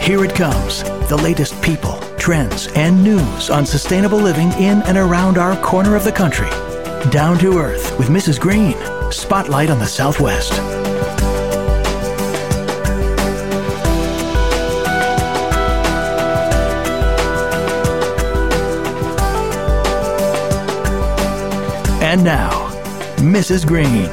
Here it comes, the latest people, trends, and news on sustainable living in and around our corner of the country. Down to Earth with Mrs. Green. Spotlight on the Southwest. And now, Mrs. Green.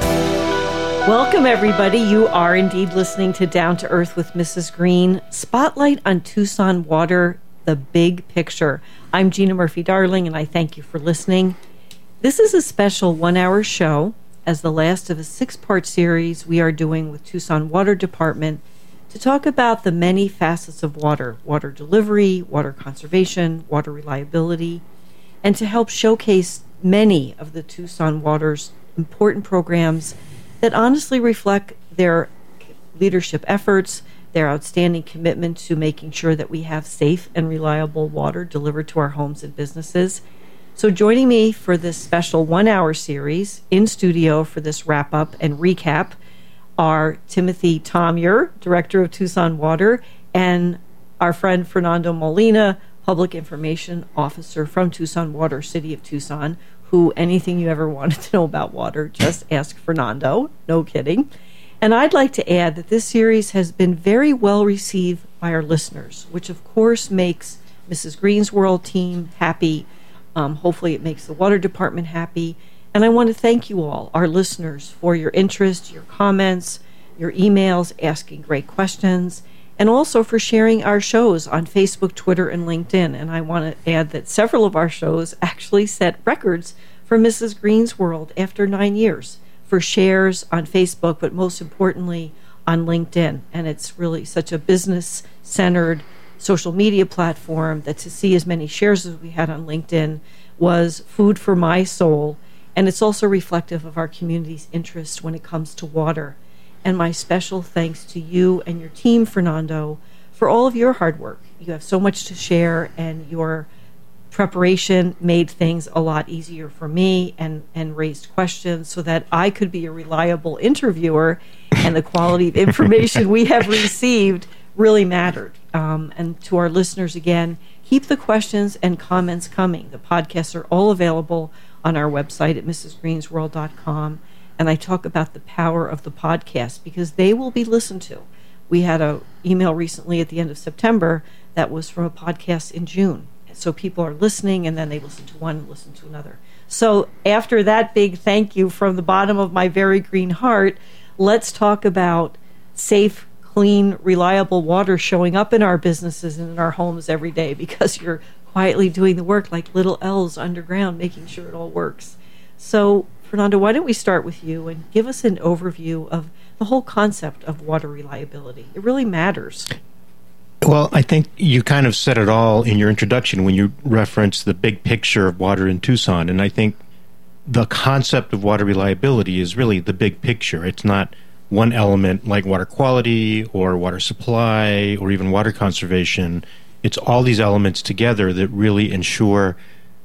Welcome, everybody. You are indeed listening to Down to Earth with Mrs. Green. Spotlight on Tucson Water, the big picture. I'm Gina Murphy-Darling, and I thank you for listening. This is a special one-hour show as the last of a 6-part series we are doing with Tucson Water Department to talk about the many facets of water delivery, water conservation, water reliability, and to help showcase many of the Tucson Water's important programs that honestly reflect their leadership efforts, their outstanding commitment to making sure that we have safe and reliable water delivered to our homes and businesses. So joining me for this special one-hour series in studio for this wrap-up and recap are Timothy Tomyer, Director of Tucson Water, and our friend Fernando Molina, Public Information Officer from Tucson Water, City of Tucson, who anything you ever wanted to know about water, just ask Fernando. No kidding. And I'd like to add that this series has been very well received by our listeners, which of course makes Mrs. Green's World team happy. Hopefully it makes the water department happy. And I want to thank you all, our listeners, for your interest, your comments, your emails, asking great questions, and also for sharing our shows on Facebook, Twitter, and LinkedIn. And I want to add that several of our shows actually set records for Mrs. Green's World after 9 years for shares on Facebook, but most importantly on LinkedIn. And it's really such a business-centered social media platform that to see as many shares as we had on LinkedIn was food for my soul. And it's also reflective of our community's interest when it comes to water. And my special thanks to you and your team, Fernando, for all of your hard work. You have so much to share, and your preparation made things a lot easier for me and raised questions so that I could be a reliable interviewer, and the quality of information we have received really mattered. And to our listeners, again, keep the questions and comments coming. The podcasts are all available on our website at mrsgreensworld.com. And I talk about the power of the podcast because they will be listened to. We had an email recently at the end of September that was from a podcast in June. So people are listening, and then they listen to one and listen to another. So after that big thank you from the bottom of my very green heart, let's talk about safe, clean, reliable water showing up in our businesses and in our homes every day, because you're quietly doing the work like little elves underground, making sure it all works. So Fernando, why don't we start with you and give us an overview of the whole concept of water reliability? It really matters. Well, I think you kind of said it all in your introduction when you referenced the big picture of water in Tucson. And I think the concept of water reliability is really the big picture. It's not one element like water quality or water supply or even water conservation. It's all these elements together that really ensure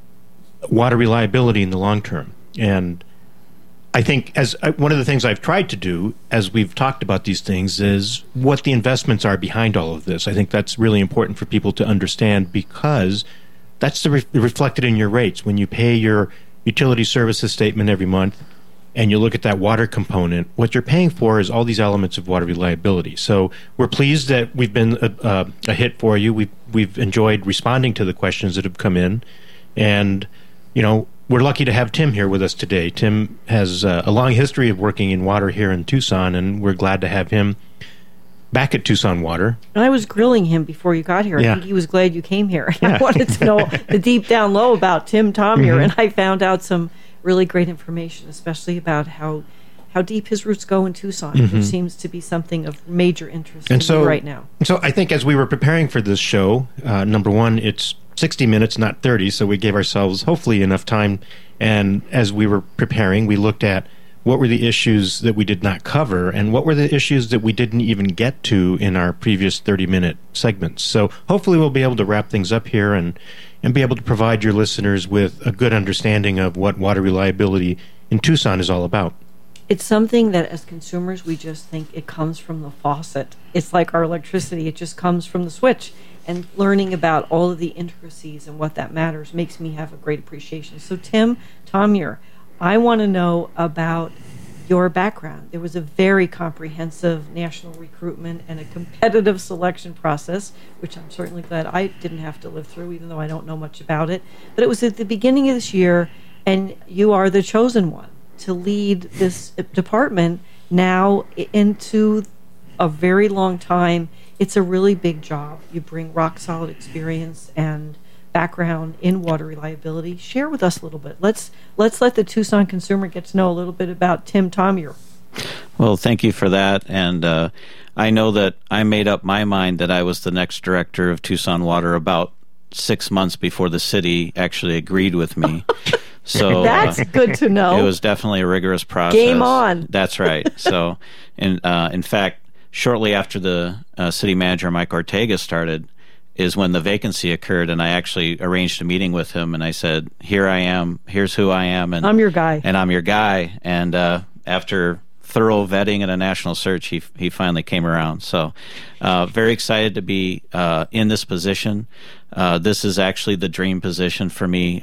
water reliability in the long term. And I think one of the things I've tried to do as we've talked about these things is what the investments are behind all of this. I think that's really important for people to understand, because that's reflected in your rates. When you pay your utility services statement every month and you look at that water component, what you're paying for is all these elements of water reliability. So we're pleased that we've been a hit for you. We've enjoyed responding to the questions that have come in. And, we're lucky to have Tim here with us today. Tim has a long history of working in water here in Tucson, and we're glad to have him back at Tucson Water. And I was grilling him before you got here. Yeah. I think he was glad you came here. I wanted to know the deep down low about Tim Tomyer, and I found out some really great information, especially about how deep his roots go in Tucson, which seems to be something of major interest to me right now. So I think as we were preparing for this show, number one, it's 60 minutes, not 30, so we gave ourselves hopefully enough time. And as we were preparing, we looked at what were the issues that we did not cover and what were the issues that we didn't even get to in our previous 30-minute segments. So hopefully we'll be able to wrap things up here and be able to provide your listeners with a good understanding of what water reliability in Tucson is all about. It's something that as consumers, we just think it comes from the faucet. It's like our electricity. It just comes from the switch. And learning about all of the intricacies and what that matters makes me have a great appreciation. So Tim Tomyer, I want to know about your background. There was a very comprehensive national recruitment and a competitive selection process, which I'm certainly glad I didn't have to live through, even though I don't know much about it. But it was at the beginning of this year, and you are the chosen one to lead this department now into a very long time. It's a really big job. You bring rock solid experience and background in water reliability. Share with us a little bit. Let's let the Tucson consumer get to know a little bit about Tim Tomyer. Well, thank you for that. And I know that I made up my mind that I was the next director of Tucson Water about 6 months before the city actually agreed with me. So that's good to know. It was definitely a rigorous process. Game on. That's right. So, in fact, shortly after the city manager, Mike Ortega, started is when the vacancy occurred, and I actually arranged a meeting with him, and I said, here I am, here's who I am. And I'm your guy. And I'm your guy. And after thorough vetting and a national search, he finally came around. So very excited to be in this position. This is actually the dream position for me.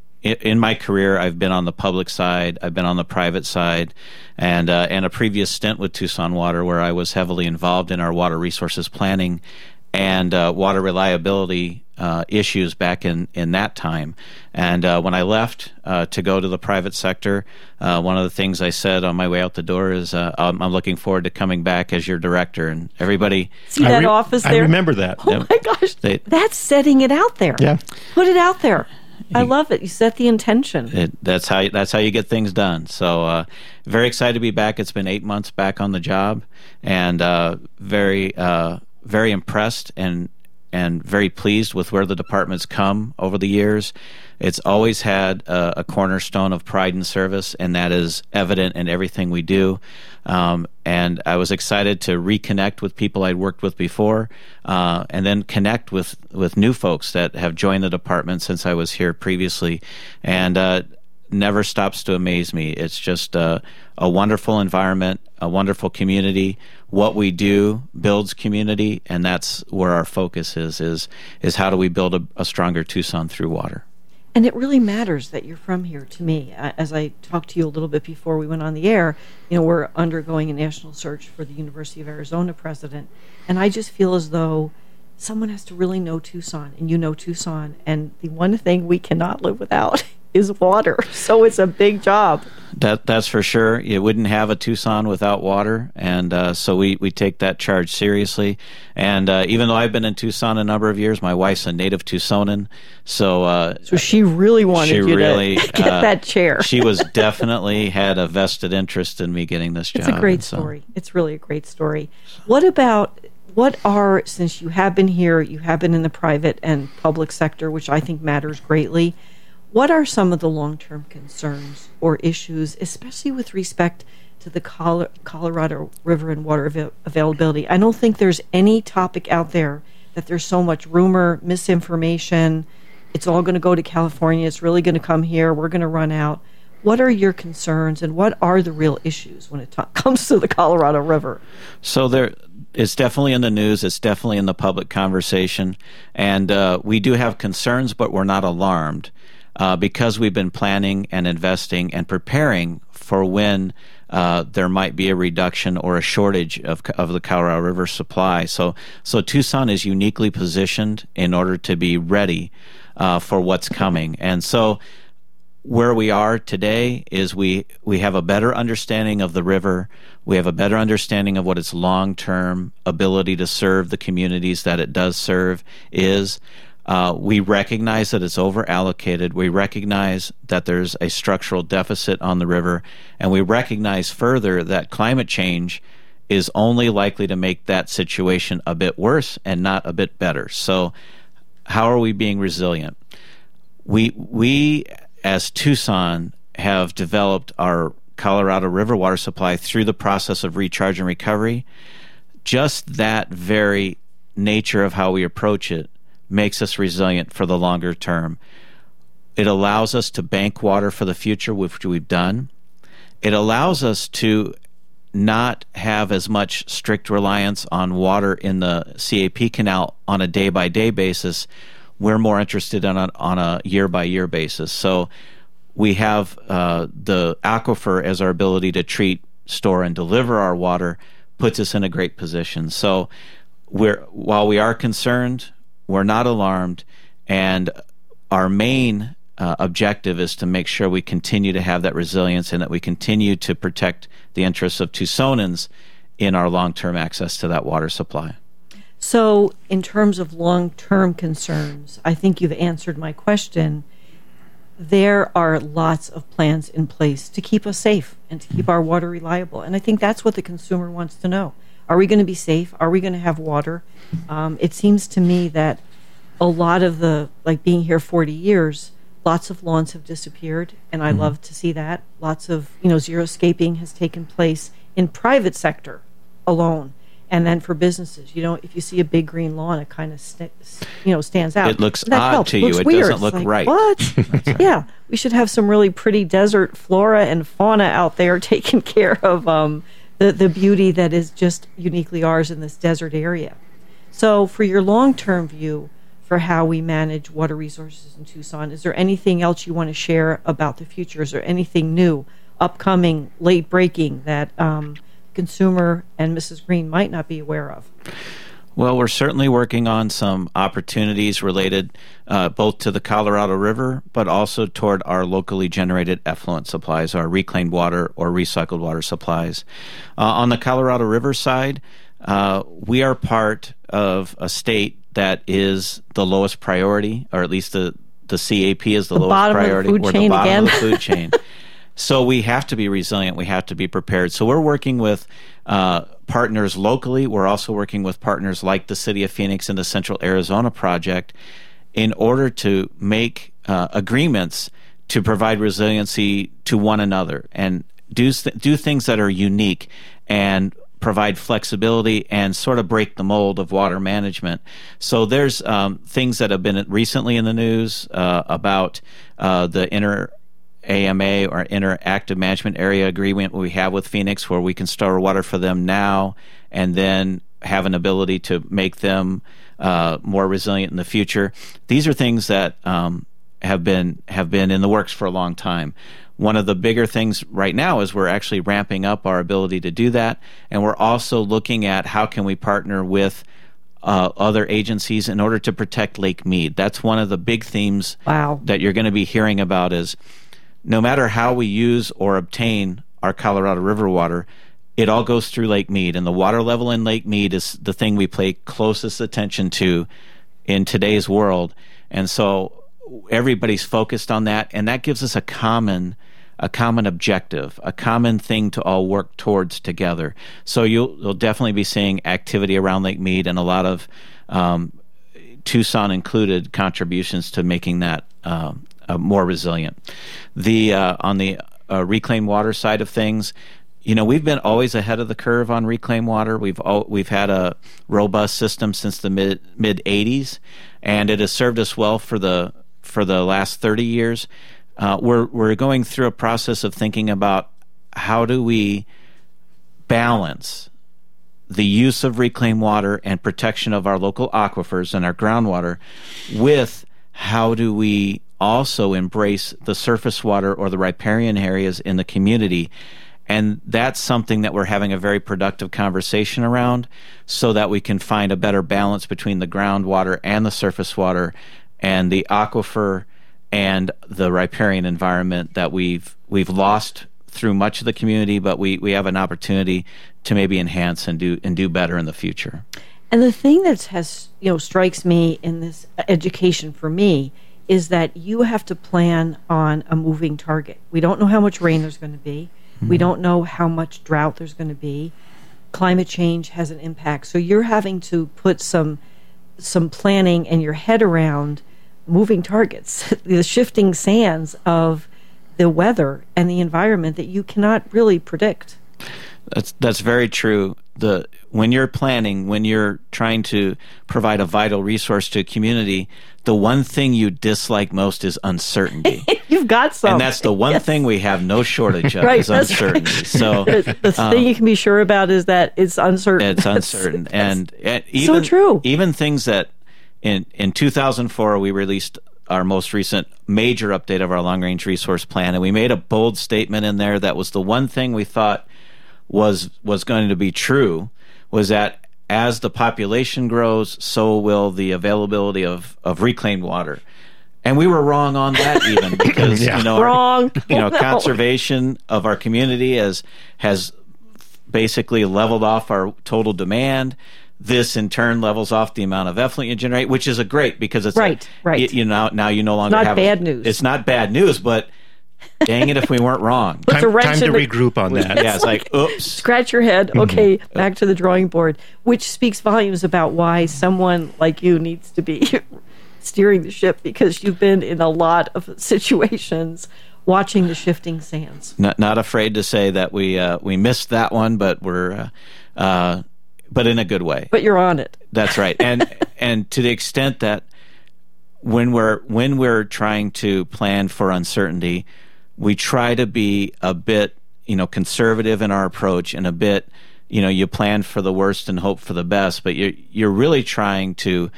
In my career, I've been on the public side, I've been on the private side, and a previous stint with Tucson Water where I was heavily involved in our water resources planning and water reliability issues back in that time. And when I left to go to the private sector, one of the things I said on my way out the door is I'm looking forward to coming back as your director. And everybody... See that office there? I remember that. Oh, my gosh. That's setting it out there. Yeah. Put it out there. I love it. You set the intention. That's how you get things done. So very excited to be back. It's been 8 months back on the job, and very impressed and very pleased with where the department's come over the years. It's always had a cornerstone of pride and service, and that is evident in everything we do. And I was excited to reconnect with people I'd worked with before, and then connect with new folks that have joined the department since I was here previously. And never stops to amaze me. It's just a wonderful environment, a wonderful community. What we do builds community, and that's where our focus is how do we build a stronger Tucson through water. And it really matters that you're from here to me. As I talked to you a little bit before we went on the air, we're undergoing a national search for the University of Arizona president. And I just feel as though someone has to really know Tucson, and you know Tucson. And the one thing we cannot live without is water. So it's a big job. That's for sure. You wouldn't have a Tucson without water, and so we take that charge seriously. And even though I've been in Tucson a number of years, my wife's a native Tucsonan, so she really wanted you to get that chair. She was definitely had a vested interest in me getting this job. It's a great story. It's really a great story. Since you have been here, you have been in the private and public sector, which I think matters greatly, what are some of the long-term concerns or issues, especially with respect to the Colorado River and water availability? I don't think there's any topic out there that there's so much rumor, misinformation. It's all going to go to California. It's really going to come here. We're going to run out. What are your concerns, and what are the real issues when it comes to the Colorado River? So it's definitely in the news. It's definitely in the public conversation. And we do have concerns, but we're not alarmed. Because we've been planning and investing and preparing for when there might be a reduction or a shortage of the Colorado River supply. So Tucson is uniquely positioned in order to be ready for what's coming. And so where we are today is we have a better understanding of the river. We have a better understanding of what its long-term ability to serve the communities that it does serve is. We recognize that it's over-allocated. We recognize that there's a structural deficit on the river. And we recognize further that climate change is only likely to make that situation a bit worse and not a bit better. So how are we being resilient? We as Tucson, have developed our Colorado River water supply through the process of recharge and recovery. Just that very nature of how we approach it makes us resilient for the longer term. It allows us to bank water for the future, which we've done. it allows us to not have as much strict reliance on water in the CAP canal on a day-by-day basis. We're more interested on a year-by-year basis. So we have the aquifer as our ability to treat, store, and deliver our water puts us in a great position. So while we are concerned, we're not alarmed, and our main objective is to make sure we continue to have that resilience and that we continue to protect the interests of Tucsonans in our long-term access to that water supply. So in terms of long-term concerns, I think you've answered my question. There are lots of plans in place to keep us safe and to keep our water reliable. And I think that's what the consumer wants to know. Are we going to be safe? Are we going to have water? It seems to me that a lot of like being here 40 years, lots of lawns have disappeared, and I love to see that. Lots of, xeriscaping has taken place in private sector alone. And then for businesses, if you see a big green lawn, it kind of stands out. It looks odd to you. It doesn't look right. What? Yeah, we should have some really pretty desert flora and fauna out there taking care of the beauty that is just uniquely ours in this desert area. So for your long-term view for how we manage water resources in Tucson, is there anything else you want to share about the future? Is there anything new, upcoming, late breaking that consumer and Mrs. Green might not be aware of? Well, we're certainly working on some opportunities related both to the Colorado River, but also toward our locally generated effluent supplies, our reclaimed water or recycled water supplies. On the Colorado River side, we are part of a state that is the lowest priority, or at least the CAP is the lowest priority. We're the bottom of the food chain. So we have to be resilient. We have to be prepared. So we're working with partners locally. We're also working with partners like the City of Phoenix and the Central Arizona Project in order to make agreements to provide resiliency to one another and do things that are unique and provide flexibility and sort of break the mold of water management. So there's things that have been recently in the news about the AMA or Interactive Management Area Agreement we have with Phoenix, where we can store water for them now and then have an ability to make them more resilient in the future. These are things that have been in the works for a long time. One of the bigger things right now is we're actually ramping up our ability to do that, and we're also looking at how can we partner with other agencies in order to protect Lake Mead. That's one of the big themes that you're going to be hearing about is no matter how we use or obtain our Colorado River water, it all goes through Lake Mead, and the water level in Lake Mead is the thing we pay closest attention to in today's world. And so everybody's focused on that, and that gives us a common objective, a common thing to all work towards together. So you'll definitely be seeing activity around Lake Mead and a lot of Tucson included contributions to making that more resilient. On the reclaimed water side of things, we've been always ahead of the curve on reclaimed water. We've had a robust system since the mid '80s, and it has served us well for the last 30 years. We're going through a process of thinking about how do we balance the use of reclaimed water and protection of our local aquifers and our groundwater with how do we also embrace the surface water or the riparian areas in the community. And that's something that we're having a very productive conversation around so that we can find a better balance between the groundwater and the surface water and the aquifer and the riparian environment that we've lost through much of the community, but we have an opportunity to maybe enhance and do better in the future. And the thing that has strikes me in this education for me is that you have to plan on a moving target. We don't know how much rain there's going to be. We don't know how much drought there's going to be. Climate change has an impact. So you're having to put some planning in your head around moving targets, the shifting sands of the weather and the environment that you cannot really predict. That's very true. when you're planning, when you're trying to provide a vital resource to a community, the one thing you dislike most is uncertainty. You've got some. And that's the one thing we have no shortage of, Right, is that's uncertainty. right. So the thing you can be sure about is that it's uncertain. it's uncertain. And even, so true. Even things that in 2004, we released our most recent major update of our long-range resource plan, and we made a bold statement in there that was the one thing we thought was going to be true, was that as the population grows, so will the availability of reclaimed water. And we were wrong on that even, because Wrong. Conservation of our community has basically leveled off our total demand. This in turn levels off the amount of effluent you generate, which is a great, because it's right. Now you no longer Not have bad news. It's not bad news, but dang it if we weren't wrong. Puts a wrench Time to in regroup on that. Yeah, it's like, oops. Scratch your head. Okay, back to the drawing board, which speaks volumes about why someone like you needs to be steering the ship, because you've been in a lot of situations watching the shifting sands. Not afraid to say that we missed that one, but we're but in a good way. But you're on it. That's right. And to the extent that when we're trying to plan for uncertainty, we try to be a bit, conservative in our approach, and a bit, you plan for the worst and hope for the best, but you're really trying to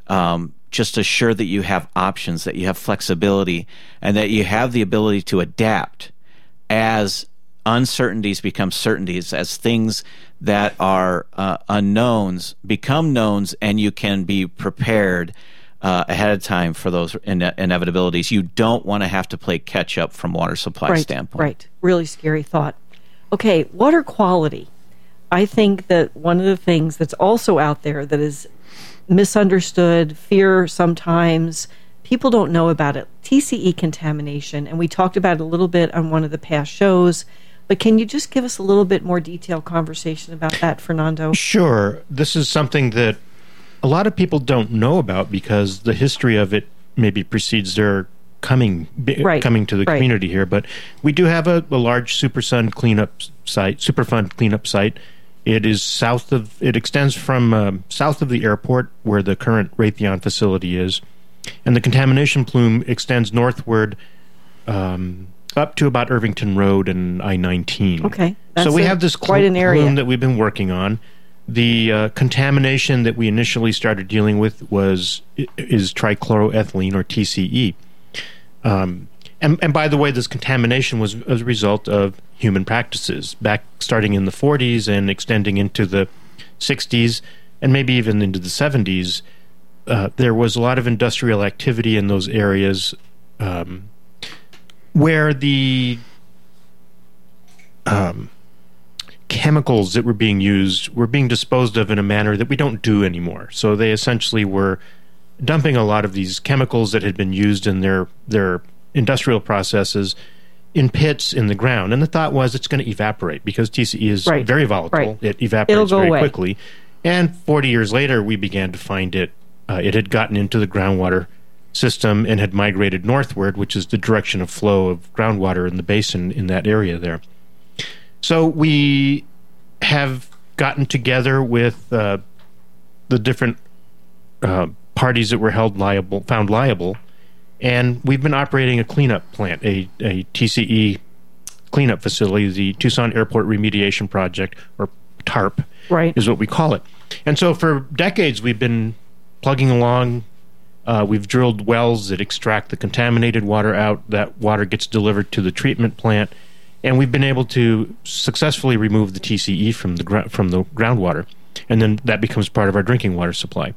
just assure that you have options, that you have flexibility, and that you have the ability to adapt as uncertainties become certainties, as things that are unknowns become knowns, and you can be prepared ahead of time for those inevitabilities. You don't want to have to play catch up from water supply standpoint. Right. Really scary thought. Okay, water quality. I think that one of the things that's also out there that is misunderstood, fear sometimes, people don't know about it, TCE contamination, and we talked about it a little bit on one of the past shows. But can you just give us a little bit more detailed conversation about that, Fernando? Sure. This is something that a lot of people don't know about, because the history of it maybe precedes their coming to the community here. But we do have a large Superfund cleanup site. It is it extends from south of the airport, where the current Raytheon facility is, and the contamination plume extends northward up to about Irvington Road and I-19. Okay. So we have this quite an area plume that we've been working on. The contamination that we initially started dealing with is trichloroethylene, or TCE. And by the way, this contamination was as a result of human practices, starting in the 40s and extending into the 60s and maybe even into the 70s. There was a lot of industrial activity in those areas where the chemicals that were being used were being disposed of in a manner that we don't do anymore. So they essentially were dumping a lot of these chemicals that had been used in their industrial processes in pits in the ground. And the thought was it's going to evaporate, because TCE is very volatile. Right. It evaporates very away quickly. And 40 years later, we began to find it. It had gotten into the groundwater system and had migrated northward, which is the direction of flow of groundwater in the basin in that area there. So we have gotten together with the different parties that were found liable, and we've been operating a cleanup plant, a TCE cleanup facility, the Tucson Airport Remediation Project, or TARP, is what we call it. And so for decades we've been plugging along. We've drilled wells that extract the contaminated water out. That water gets delivered to the treatment plant, and we've been able to successfully remove the TCE from the groundwater, and then that becomes part of our drinking water supply.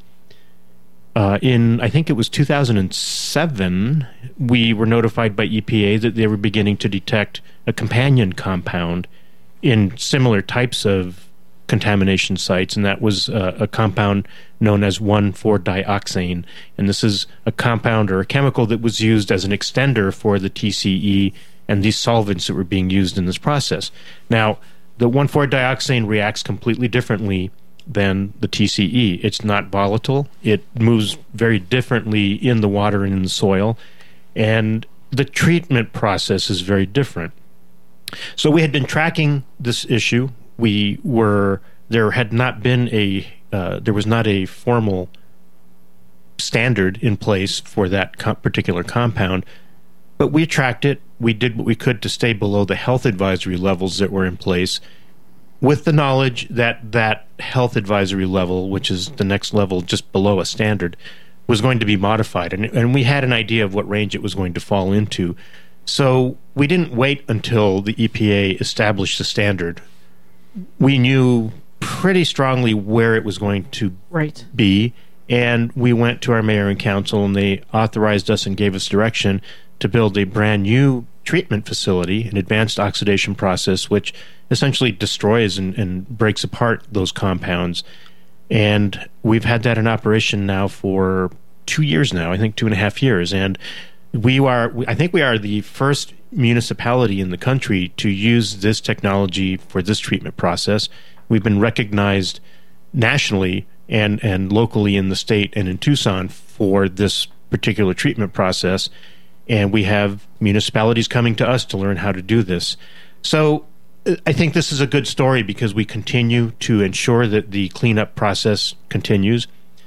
I think it was 2007, we were notified by EPA that they were beginning to detect a companion compound in similar types of contamination sites, and that was a compound known as 1,4-dioxane. And this is a compound or a chemical that was used as an extender for the TCE and these solvents that were being used in this process. Now, the 1,4-dioxane reacts completely differently than the TCE. It's not volatile. It moves very differently in the water and in the soil, and the treatment process is very different. So we had been tracking this issue. We were there had not been there was not a formal standard in place for that particular compound, but we tracked it. We did what we could to stay below the health advisory levels that were in place, with the knowledge that that health advisory level, which is the next level just below a standard, was going to be modified. And we had an idea of what range it was going to fall into. So we didn't wait until the EPA established the standard. We knew pretty strongly where it was going to be, and we went to our mayor and council, and they authorized us and gave us direction to build a brand new treatment facility, an advanced oxidation process, which essentially destroys and breaks apart those compounds. And we've had that in operation now for 2 years now, I think 2.5 years. And I think we are the first municipality in the country to use this technology for this treatment process. We've been recognized nationally and locally in the state and in Tucson for this particular treatment process. And we have municipalities coming to us to learn how to do this. So I think this is a good story because we continue to ensure that the cleanup process continues.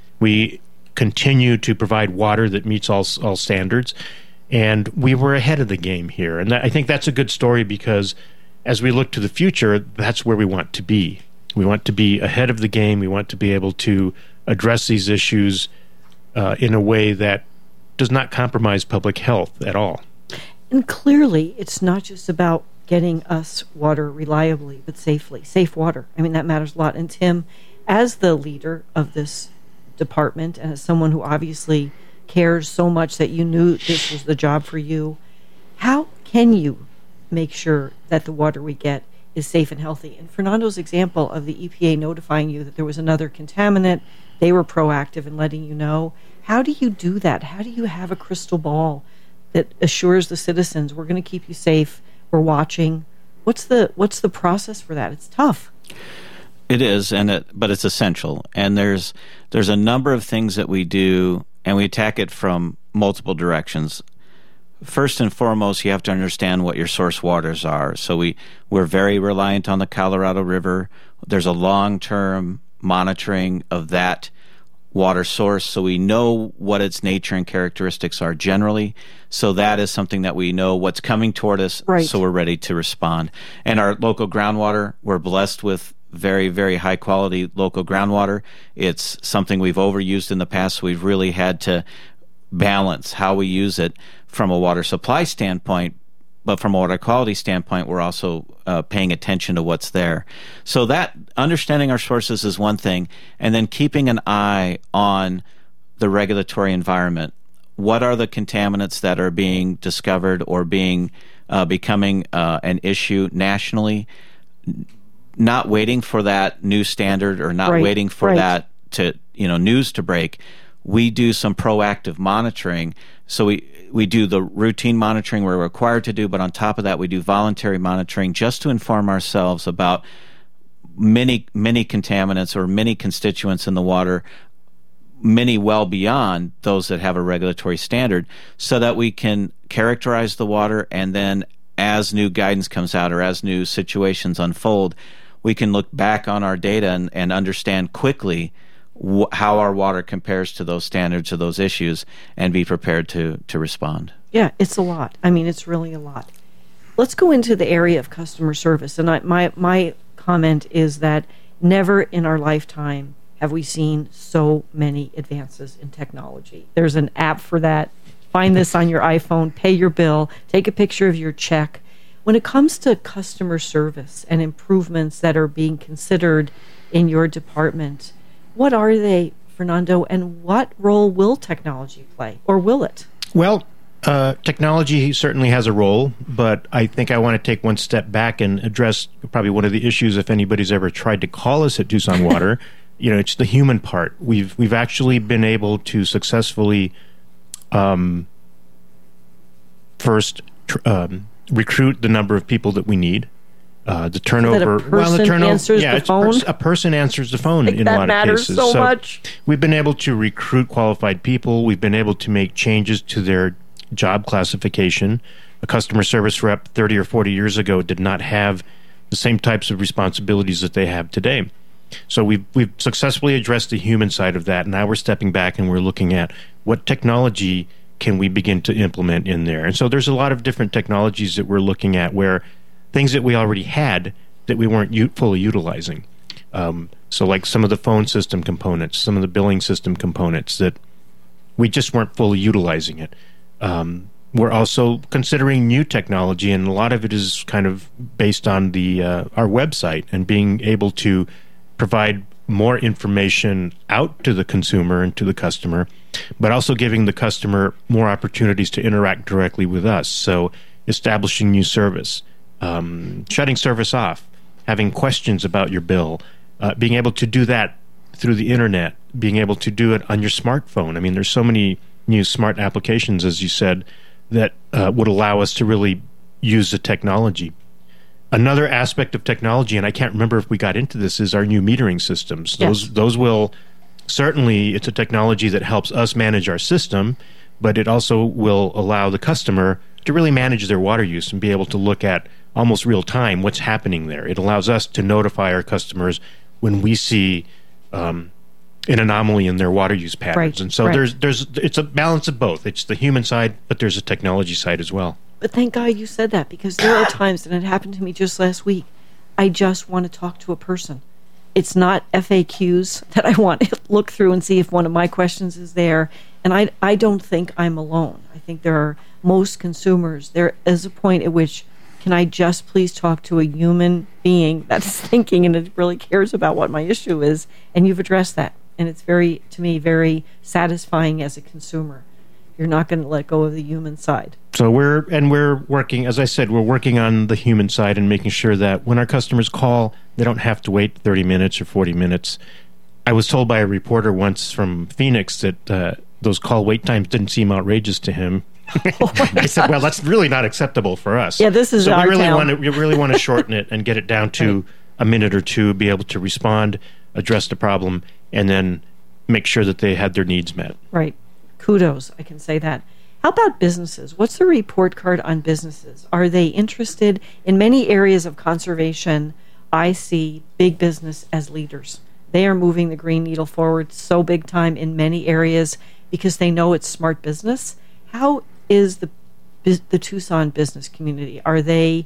We continue to provide water that meets all standards. And we were ahead of the game here. And I think that's a good story because as we look to the future, that's where we want to be. We want to be ahead of the game. We want to be able to address these issues in a way that does not compromise public health at all. And clearly, it's not just about getting us water reliably, but safely. Safe water. I mean, that matters a lot. And Tim, as the leader of this department and as someone who obviously cares so much that you knew this was the job for you, how can you make sure that the water we get is safe and healthy? And Fernando's example of the EPA notifying you that there was another contaminant, they were proactive in letting you know. How do you do that? How do you have a crystal ball that assures the citizens we're going to keep you safe, we're watching? What's the process for that? It's tough. It is, but it's essential. And there's a number of things that we do, and we attack it from multiple directions. First and foremost, you have to understand what your source waters are. So we're very reliant on the Colorado River. There's a long-term monitoring of that water source, so we know what its nature and characteristics are generally. So that is something that we know what's coming toward us, so we're ready to respond. And our local groundwater, we're blessed with very, very high-quality local groundwater. It's something we've overused in the past, so we've really had to balance how we use it from a water supply standpoint, but from a water quality standpoint, we're also paying attention to what's there. So that understanding our sources is one thing, and then keeping an eye on the regulatory environment. What are the contaminants that are being discovered or becoming an issue nationally? Not waiting for that new standard or not waiting for that to news to break. We do some proactive monitoring. So we do the routine monitoring we're required to do, but on top of that, we do voluntary monitoring just to inform ourselves about many contaminants or many constituents in the water, many well beyond those that have a regulatory standard, so that we can characterize the water, and then as new guidance comes out or as new situations unfold, we can look back on our data and understand quickly how our water compares to those standards or those issues and be prepared to respond. Yeah, it's a lot. I mean, it's really a lot. Let's go into the area of customer service. And my comment is that never in our lifetime have we seen so many advances in technology. There's an app for that. Find this on your iPhone, pay your bill, take a picture of your check. When it comes to customer service and improvements that are being considered in your department, what are they, Fernando, and what role will technology play, or will it? Well, technology certainly has a role, but I think I want to take one step back and address probably one of the issues if anybody's ever tried to call us at Tucson Water. It's the human part. We've actually been able to successfully recruit the number of people that we need. The turnover. Answers the phone? A person answers the phone in a lot of cases. That matters so much. We've been able to recruit qualified people. We've been able to make changes to their job classification. A customer service rep 30 or 40 years ago did not have the same types of responsibilities that they have today. So we've successfully addressed the human side of that. Now we're stepping back and we're looking at what technology can we begin to implement in there. And so there's a lot of different technologies that we're looking at, where things that we already had that we weren't fully utilizing. So like some of the phone system components, some of the billing system components that we just weren't fully utilizing it. We're also considering new technology, and a lot of it is kind of based on our website and being able to provide more information out to the consumer and to the customer, but also giving the customer more opportunities to interact directly with us. So establishing new service, shutting service off, having questions about your bill, being able to do that through the internet, being able to do it on your smartphone. I mean, there's so many new smart applications, as you said, that would allow us to really use the technology. Another aspect of technology, and I can't remember if we got into this, is our new metering systems. Yes. Those will certainly, it's a technology that helps us manage our system, but it also will allow the customer to really manage their water use and be able to look at almost real time what's happening there. It allows us to notify our customers when we see an anomaly in their water use patterns. Right, And so right. it's a balance of both. It's the human side, but there's a technology side as well. But thank God you said that, because there are times, and it happened to me just last week, I just want to talk to a person. It's not FAQs that I want to look through and see if one of my questions is there. And I don't think I'm alone. I think there are most consumers. There is a point at which, can I just please talk to a human being that's thinking and it really cares about what my issue is? And you've addressed that. And it's to me, very satisfying as a consumer. You're not going to let go of the human side. So we're working, as I said, we're working on the human side and making sure that when our customers call, they don't have to wait 30 minutes or 40 minutes. I was told by a reporter once from Phoenix that those call wait times didn't seem outrageous to him. I said, well, that's really not acceptable for us. Yeah, this is our town. We really want to shorten it and get it down to a minute or two, be able to respond, address the problem, and then make sure that they had their needs met. Right. Kudos, I can say that. How about businesses? What's the report card on businesses? Are they interested in many areas of conservation? I see big business as leaders. They are moving the green needle forward so big time in many areas because they know it's smart business. How is the Tucson business community? Are they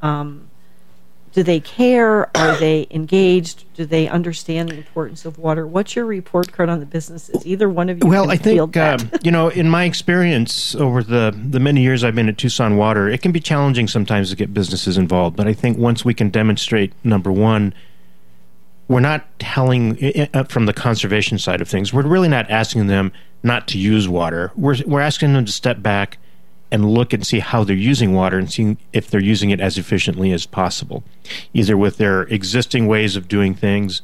do they care? Are they engaged? Do they understand the importance of water? What's your report card on the businesses? Either one of you. Well, can I think field that. in my experience over the many years I've been at Tucson Water, it can be challenging sometimes to get businesses involved. But I think once we can demonstrate, number one, we're not telling from the conservation side of things. We're really not asking them not to use water. We're asking them to step back and look and see how they're using water and see if they're using it as efficiently as possible, either with their existing ways of doing things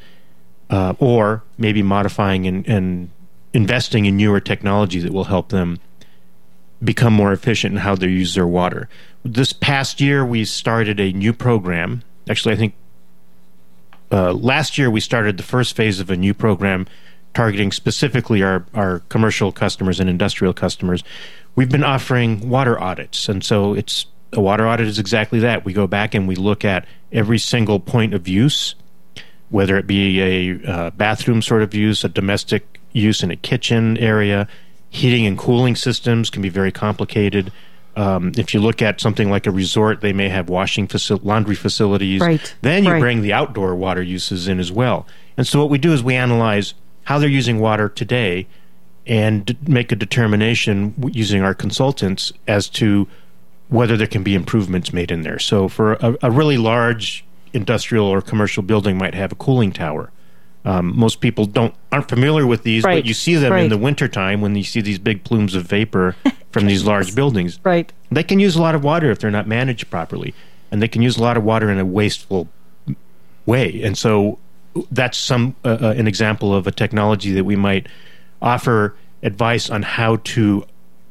or maybe modifying and investing in newer technology that will help them become more efficient in how they use their water. This past year, we started a new program. Actually, I think last year we started the first phase of a new program targeting specifically our commercial customers and industrial customers. We've been offering water audits, and so a water audit is exactly that. We go back and we look at every single point of use, whether it be a bathroom sort of use, a domestic use in a kitchen area. Heating and cooling systems can be very complicated. If you look at something like a resort, they may have laundry facilities. Right. Then you bring the outdoor water uses in as well. And so what we do is we analyze how they're using water today and make a determination using our consultants as to whether there can be improvements made in there. So for a really large industrial or commercial building might have a cooling tower. Most people aren't familiar with these, but you see them in the wintertime when you see these big plumes of vapor from these large buildings. Right. They can use a lot of water if they're not managed properly, and they can use a lot of water in a wasteful way. And so that's an example of a technology that we might offer advice on how to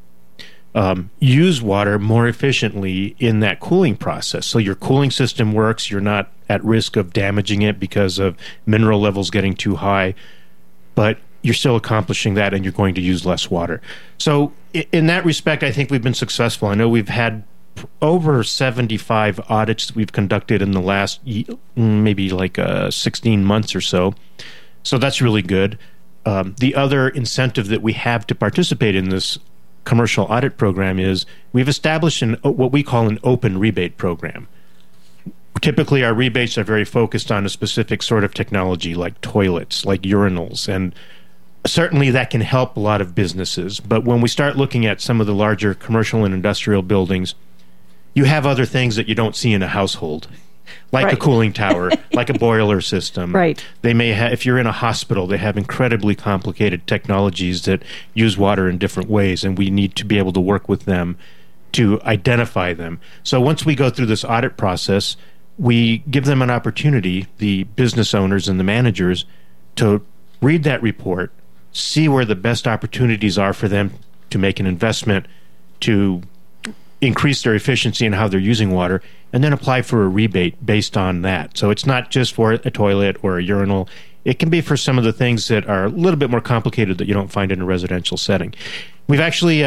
use water more efficiently in that cooling process. So your cooling system works, you're not at risk of damaging it because of mineral levels getting too high, but you're still accomplishing that and you're going to use less water. So in that respect, I think we've been successful. I know we've had over 75 audits that we've conducted in the last maybe 16 months or so. So that's really good. The other incentive that we have to participate in this commercial audit program is we've established what we call an open rebate program. Typically, our rebates are very focused on a specific sort of technology like toilets, like urinals, and certainly that can help a lot of businesses. But when we start looking at some of the larger commercial and industrial buildings, you have other things that you don't see in a household, like a cooling tower, like a boiler system. Right. They may have, if you're in a hospital, they have incredibly complicated technologies that use water in different ways, and we need to be able to work with them to identify them. So once we go through this audit process, we give them an opportunity, the business owners and the managers, to read that report, see where the best opportunities are for them to make an investment, to increase their efficiency in how they're using water, and then apply for a rebate based on that. So it's not just for a toilet or a urinal. It can be for some of the things that are a little bit more complicated that you don't find in a residential setting. We've actually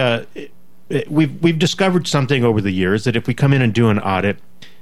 we've discovered something over the years that if we come in and do an audit,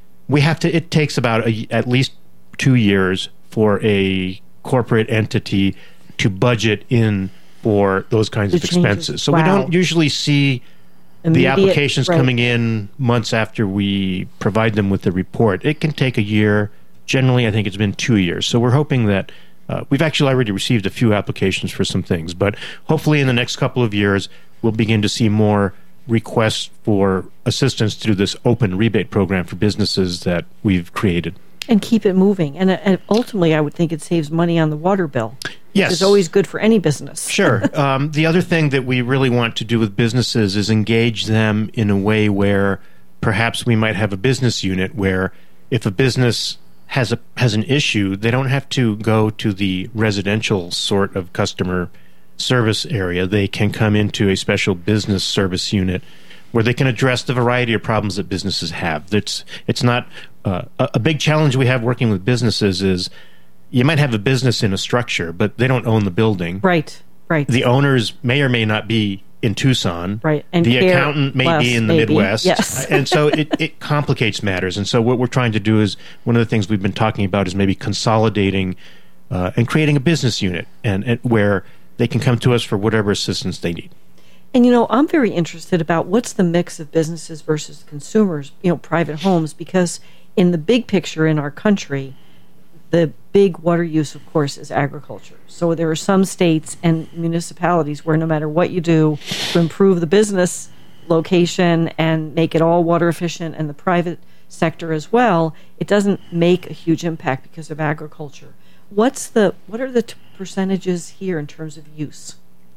it takes about at least 2 years for a corporate entity to budget in for those kinds of expenses. So we don't usually see the applications coming in months after we provide them with the report. It can take a year. Generally, I think it's been 2 years. So we're hoping that we've actually already received a few applications for some things, but hopefully in the next couple of years, we'll begin to see more requests for assistance through this open rebate program for businesses that we've created. And keep it moving. And ultimately, I would think it saves money on the water bill. Yes. Which is always good for any business. Sure. The other thing that we really want to do with businesses is engage them in a way where perhaps we might have a business unit where if a business has an issue, they don't have to go to the residential sort of customer service area. They can come into a special business service unit where they can address the variety of problems that businesses have. It's not a big challenge we have working with businesses is you might have a business in a structure, but they don't own the building. Right. The owners may or may not be in Tucson. Right. And the accountant may be in the Midwest. Yes. And so it complicates matters. And so what we're trying to do is, one of the things we've been talking about is maybe consolidating and creating a business unit and where they can come to us for whatever assistance they need. And, I'm very interested about what's the mix of businesses versus consumers, private homes, because in the big picture in our country, the big water use, of course, is agriculture. So there are some states and municipalities where no matter what you do to improve the business location and make it all water efficient, and the private sector as well, it doesn't make a huge impact because of agriculture. What are the percentages here in terms of use?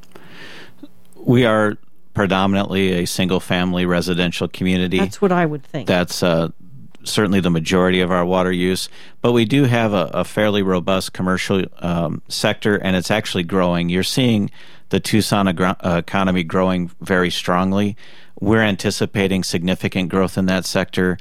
We are predominantly a single-family residential community. That's what I would think. That's certainly the majority of our water use, but we do have a fairly robust commercial sector, and it's actually growing. You're seeing the Tucson economy growing very strongly. We're anticipating significant growth in that sector.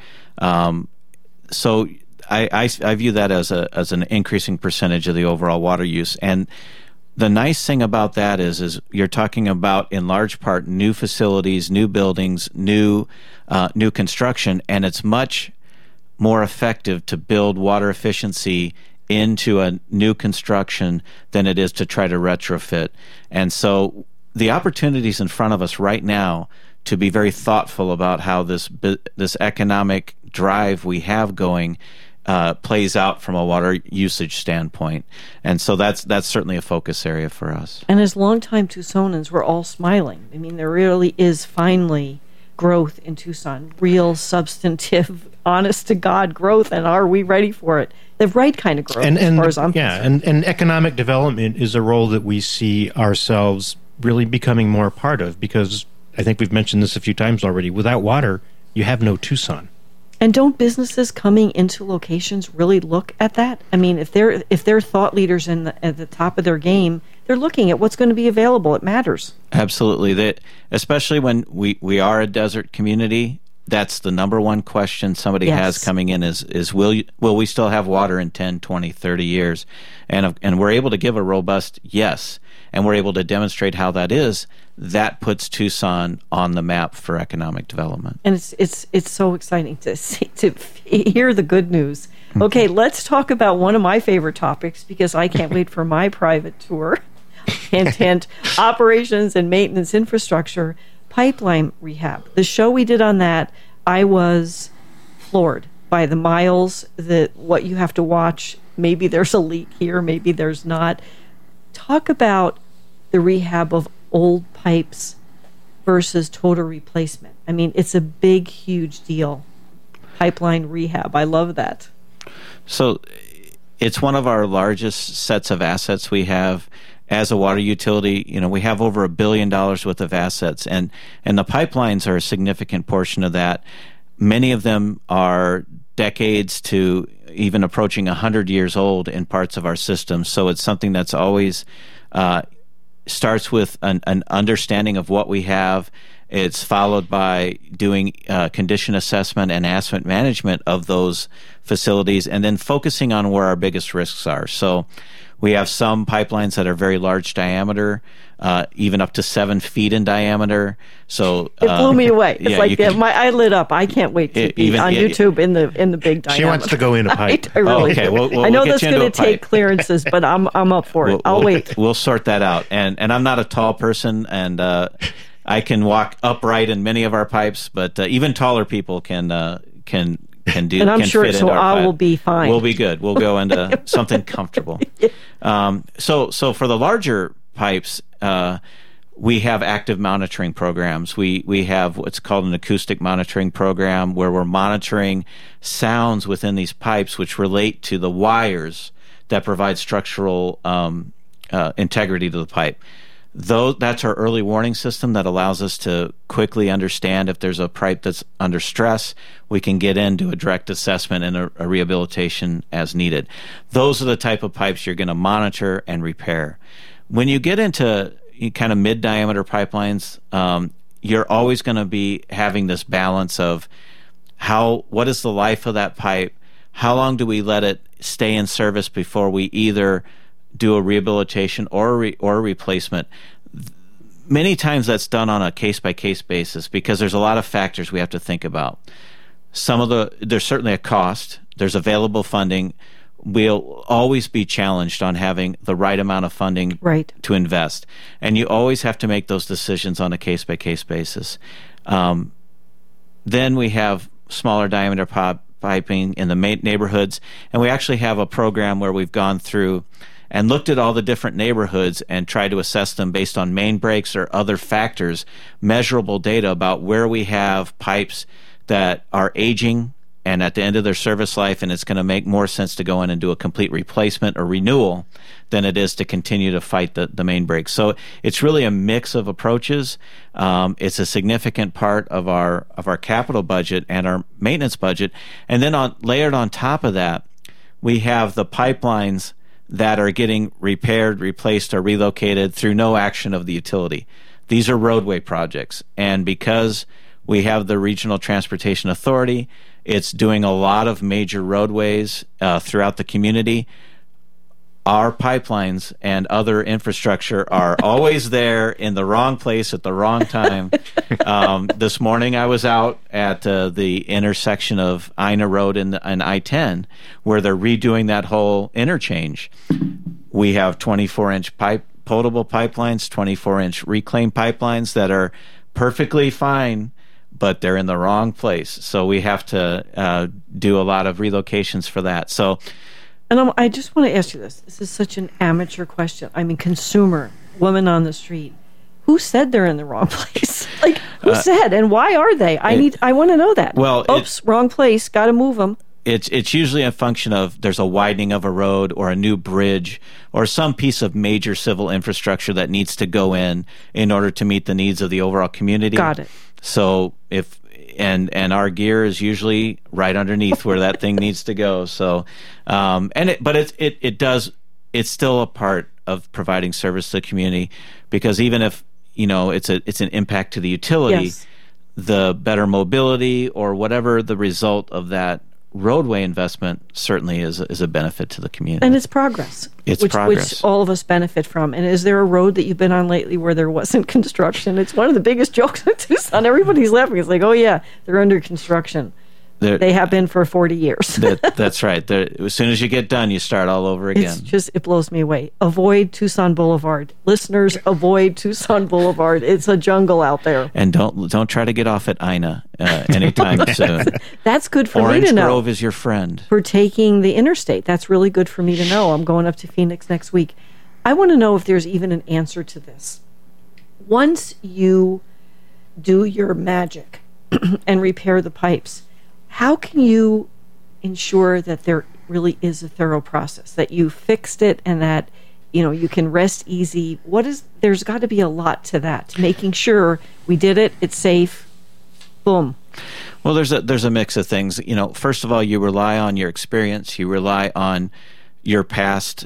So I view that as an increasing percentage of the overall water use. And the nice thing about that is you're talking about, in large part, new facilities, new buildings, new construction, and it's much more effective to build water efficiency into a new construction than it is to try to retrofit. And so the opportunities in front of us right now to be very thoughtful about how this economic drive we have going plays out from a water usage standpoint. And so that's certainly a focus area for us. And as longtime Tucsonans, we're all smiling. I mean, there really is finally growth in Tucson, real substantive, honest-to-God growth, and are we ready for it? The right kind of growth, as far as I'm concerned. And economic development is a role that we see ourselves really becoming more a part of, because I think we've mentioned this a few times already. Without water, you have no Tucson. And don't businesses coming into locations really look at that? I mean, if they're thought leaders at the top of their game, they're looking at what's going to be available. It matters. Absolutely. Especially when we are a desert community, that's the number one question somebody has coming in is will we still have water in 10, 20, 30 years? And we're able to give a robust yes. and we're able to demonstrate how that is, that puts Tucson on the map for economic development. And it's so exciting to hear the good news. Okay, let's talk about one of my favorite topics, because I can't wait for my private tour. Hint, operations and maintenance infrastructure, pipeline rehab. The show we did on that, I was floored by the miles, what you have to watch. Maybe there's a leak here, maybe there's not. Talk about the rehab of old pipes versus total replacement. I mean, it's a big, huge deal. Pipeline rehab. I love that. So it's one of our largest sets of assets we have as a water utility. We have over $1 billion worth of assets, and the pipelines are a significant portion of that. Many of them are decades to even approaching 100 years old in parts of our system. So it's something that's always starts with an understanding of what we have. It's followed by doing condition assessment and asset management of those facilities, and then focusing on where our biggest risks are. So we have some pipelines that are very large diameter, even up to 7 feet in diameter. So it blew me away. It's I lit up. I can't wait to be on YouTube in the big diameter. She wants to go in a pipe. I really do. We'll I know get that's going to take clearances, but I'm up for it. I'll wait. We'll sort that out. And I'm not a tall person, and I can walk upright in many of our pipes, but even taller people can do. And I'm sure so. I will be fine. We'll be good. We'll go into something comfortable. So for the larger pipes, we have active monitoring programs. We have what's called an acoustic monitoring program, where we're monitoring sounds within these pipes which relate to the wires that provide structural integrity to the pipe. That's our early warning system that allows us to quickly understand if there's a pipe that's under stress. We can get in, do a direct assessment and a rehabilitation as needed. Those are the type of pipes you're going to monitor and repair. When you get into kind of mid-diameter pipelines, you're always going to be having this balance of what is the life of that pipe? How long do we let it stay in service before we either do a rehabilitation or a replacement? Many times that's done on a case-by-case basis, because there's a lot of factors we have to think about. There's certainly a cost. There's available funding. We'll always be challenged on having the right amount of funding to invest. And you always have to make those decisions on a case-by-case basis. Then we have smaller diameter piping in the neighborhoods, and we actually have a program where we've gone through and looked at all the different neighborhoods and tried to assess them based on main breaks or other factors, measurable data about where we have pipes that are aging and at the end of their service life, and it's going to make more sense to go in and do a complete replacement or renewal than it is to continue to fight the main breaks. So it's really a mix of approaches. It's a significant part of our capital budget and our maintenance budget. And then layered on top of that, we have the pipelines that are getting repaired, replaced, or relocated through no action of the utility. These are roadway projects. And because we have the Regional Transportation Authority, it's doing a lot of major roadways throughout the community. Our pipelines and other infrastructure are always there in the wrong place at the wrong time. This morning I was out at the intersection of Ina Road and I-10, where they're redoing that whole interchange. We have 24-inch potable pipelines, 24-inch reclaim pipelines that are perfectly fine, but they're in the wrong place. So we have to do a lot of relocations for that. So. And I just want to ask you this. This is such an amateur question. I mean, consumer, woman on the street. Who said they're in the wrong place? Who said, and why are they? I want to know that. Well, oops, wrong place. Got to move them. It's usually a function of there's a widening of a road or a new bridge or some piece of major civil infrastructure that needs to go in order to meet the needs of the overall community. Got it. So and our gear is usually right underneath where that thing needs to go. So, it's still a part of providing service to the community, because even if it's an impact to the utility, yes, the better mobility or whatever the result of that roadway investment certainly is a benefit to the community. And it's progress. It's progress. Which all of us benefit from. And is there a road that you've been on lately where there wasn't construction? It's one of the biggest jokes in Tucson. Everybody's laughing. It's like, oh, yeah, they're under construction. They have been for 40 years. That's right. As soon as you get done, you start all over again. It blows me away. Avoid Tucson Boulevard. Listeners, avoid Tucson Boulevard. It's a jungle out there. And don't try to get off at Ina anytime soon. That's good for Orange me to know. Grove is your friend. For taking the interstate. That's really good for me to know. I'm going up to Phoenix next week. I want to know if there's even an answer to this. Once you do your magic and repair the pipes, how can you ensure that there really is a thorough process, that you fixed it and that you can rest easy? There's got to be a lot to that, to making sure we did it, it's safe, boom. Well, there's a mix of things. First of all, you rely on your experience, you rely on your past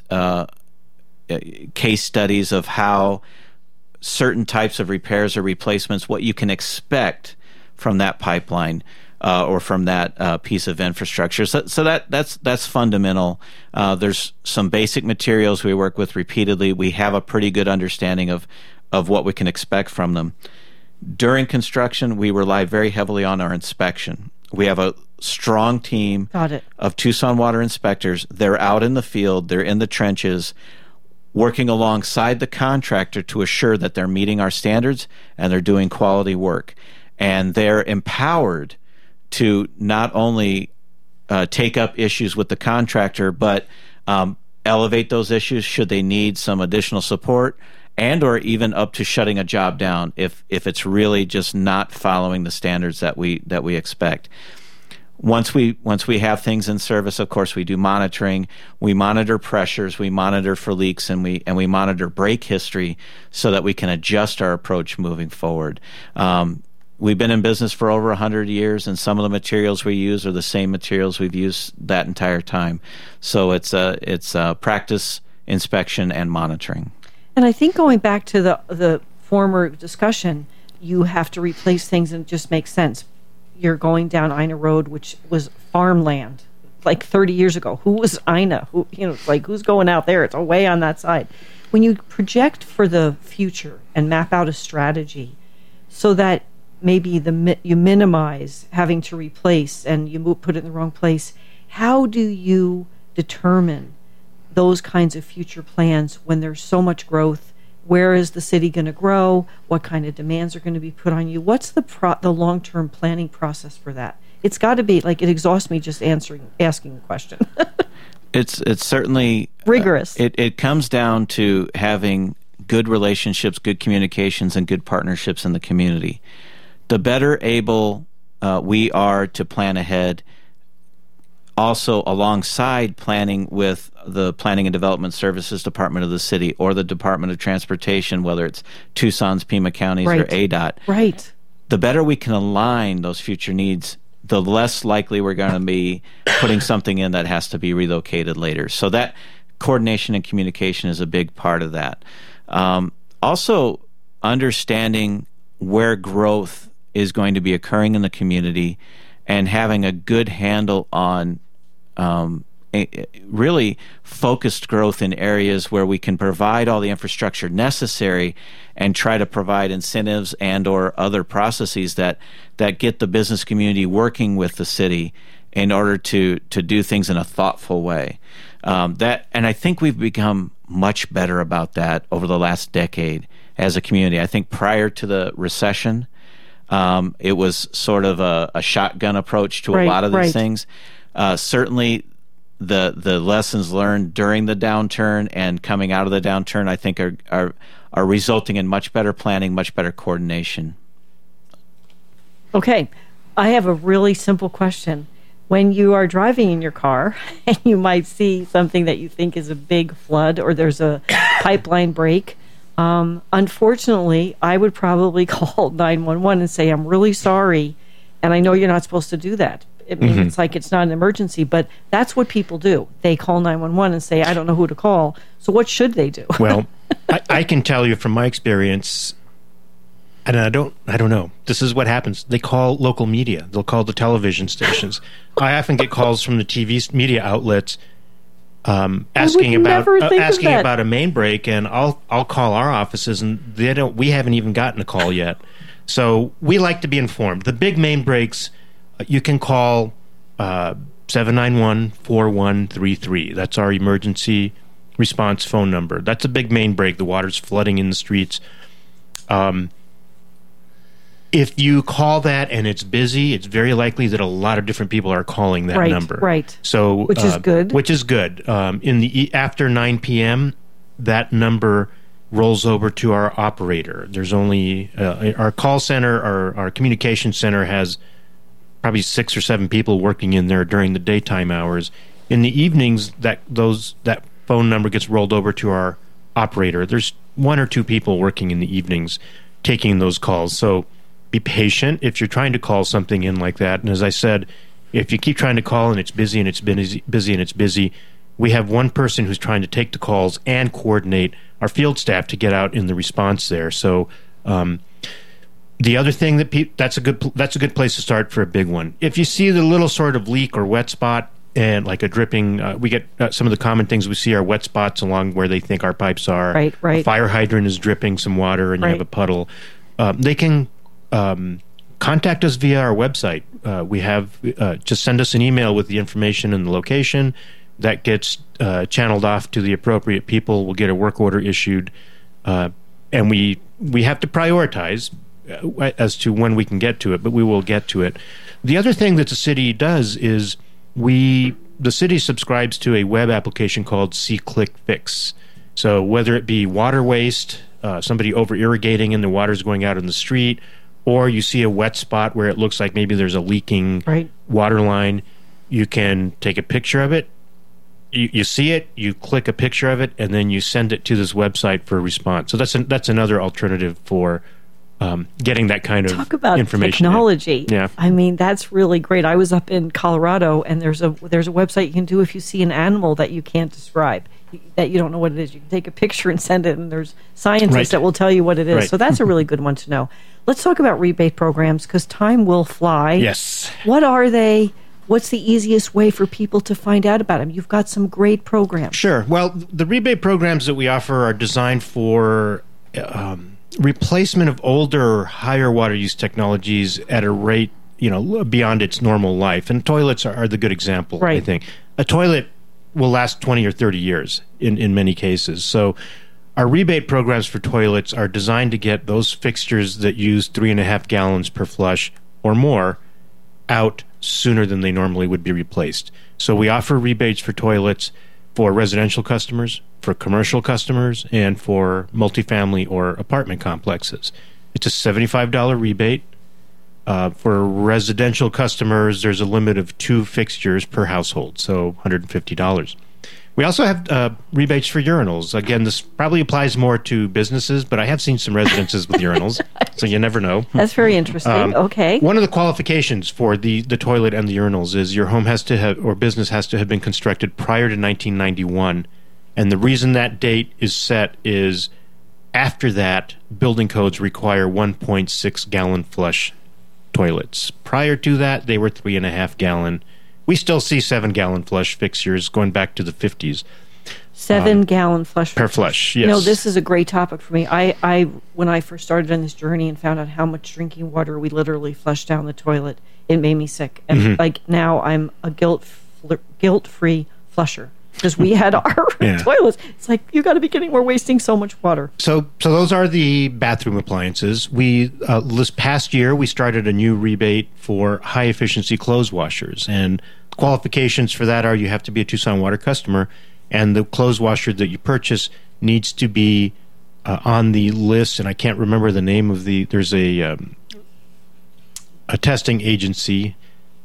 case studies of how certain types of repairs or replacements, what you can expect from that pipeline. Or from that piece of infrastructure. So that's fundamental. There's some basic materials we work with repeatedly. We have a pretty good understanding of what we can expect from them. During construction, we rely very heavily on our inspection. We have a strong team of Tucson water inspectors. They're out in the field. They're in the trenches, working alongside the contractor to assure that they're meeting our standards and they're doing quality work. And they're empowered to not only take up issues with the contractor, but elevate those issues should they need some additional support, and or even up to shutting a job down if it's really just not following the standards that we expect. Once we have things in service, of course, we do monitoring. We monitor pressures, we monitor for leaks, and we monitor break history so that we can adjust our approach moving forward. We've been in business for over 100 years, and some of the materials we use are the same materials we've used that entire time. So it's practice, inspection, and monitoring. And I think going back to the former discussion, you have to replace things, and it just makes sense. You're going down Ina Road, which was farmland like 30 years ago. Who was Ina? Who's going out there? It's away on that side. When you project for the future and map out a strategy so that maybe you minimize having to replace and you put it in the wrong place, how do you determine those kinds of future plans when there's so much growth? Where is the city going to grow? What kind of demands are going to be put on you? What's the long-term planning process for that? It's got to be, it exhausts me just asking a question. It's certainly rigorous. It comes down to having good relationships, good communications, and good partnerships in the community. The better able we are to plan ahead, also alongside planning with the Planning and Development Services Department of the city or the Department of Transportation, whether it's Tucson's, Pima County's, or ADOT. Right. The better we can align those future needs, the less likely we're going to be putting something in that has to be relocated later. So that coordination and communication is a big part of that. Also, understanding where growth is going to be occurring in the community and having a good handle on really focused growth in areas where we can provide all the infrastructure necessary and try to provide incentives and or other processes that get the business community working with the city in order to do things in a thoughtful way. And I think we've become much better about that over the last decade as a community. I think prior to the recession, it was sort of a shotgun approach to a lot of these things. Certainly, the lessons learned during the downturn and coming out of the downturn, I think, are resulting in much better planning, much better coordination. Okay, I have a really simple question. When you are driving in your car and you might see something that you think is a big flood or there's a pipeline break, unfortunately, I would probably call 911 and say, I'm really sorry, and I know you're not supposed to do that. It's like it's not an emergency, but that's what people do. They call 911 and say, I don't know who to call. So what should they do? Well, I can tell you from my experience, And I don't know. This is what happens. They call local media. They'll call the television stations. I often get calls from the TV media outlets asking about a main break, and I'll call our offices, and we haven't even gotten a call yet. So we like to be informed. The big main breaks, you can call 791-4133. That's our emergency response phone number. That's a big main break. The water's flooding in the streets. If you call that and it's busy, it's very likely that a lot of different people are calling that number. Right. So, which is good. Which is good. After 9 p.m., that number rolls over to our operator. There's only our call center, our communication center has probably 6 or 7 people working in there during the daytime hours. In the evenings, that phone number gets rolled over to our operator. There's 1 or 2 people working in the evenings taking those calls. So be patient if you're trying to call something in like that. And as I said, if you keep trying to call and it's busy and it's busy and it's busy, we have one person who's trying to take the calls and coordinate our field staff to get out in the response there. So the other thing that's a good place to start for a big one. If you see the little sort of leak or wet spot and like a dripping, we get some of the common things we see are wet spots along where they think our pipes are. Right. A fire hydrant is dripping some water and you have a puddle. They can contact us via our website. We have just send us an email with the information and the location. That gets channeled off to the appropriate people. We'll get a work order issued, and we have to prioritize as to when we can get to it, but we will get to it. The other thing that the city does is the city subscribes to a web application called SeeClickFix. So whether it be water waste, somebody over irrigating and the water's going out in the street, or you see a wet spot where it looks like maybe there's a leaking water line, you can take a picture of it. You see it, you click a picture of it, and then you send it to this website for a response. So that's another alternative for getting that kind of Talk about information. Technology. Yeah. I mean, that's really great. I was up in Colorado, and there's a website you can do if you see an animal that you can't describe, that you don't know what it is. You can take a picture and send it, and there's scientists that will tell you what it is. Right. So that's a really good one to know. Let's talk about rebate programs, because time will fly. Yes. What are they? What's the easiest way for people to find out about them? You've got some great programs. Sure. Well, the rebate programs that we offer are designed for replacement of older, higher water use technologies at a rate, beyond its normal life. And toilets are the good example, I think. A toilet will last 20 or 30 years in many cases. So our rebate programs for toilets are designed to get those fixtures that use 3.5 gallons per flush or more out sooner than they normally would be replaced. So we offer rebates for toilets for residential customers, for commercial customers, and for multifamily or apartment complexes. It's a $75 rebate. For residential customers, there's a limit of 2 fixtures per household, so $150. We also have rebates for urinals. Again, this probably applies more to businesses, but I have seen some residences with urinals, so you never know. That's very interesting. Okay. One of the qualifications for the toilet and the urinals is your home has to have, or business has to have been constructed prior to 1991. And the reason that date is set is after that, building codes require 1.6 gallon flush toilets. Prior to that, they were 3.5 gallon. We still see 7 gallon flush fixtures going back to the 50s. 7 gallon flush per flush. Yes. This is a great topic for me. I when I first started on this journey and found out how much drinking water we literally flushed down the toilet, it made me sick. And now I'm a guilt-free flusher. Because we had our toilets. It's like, you got to be kidding. We're wasting so much water. So those are the bathroom appliances. We this past year, we started a new rebate for high-efficiency clothes washers. And qualifications for that are you have to be a Tucson Water customer, and the clothes washer that you purchase needs to be on the list. And I can't remember the name of there's a testing agency.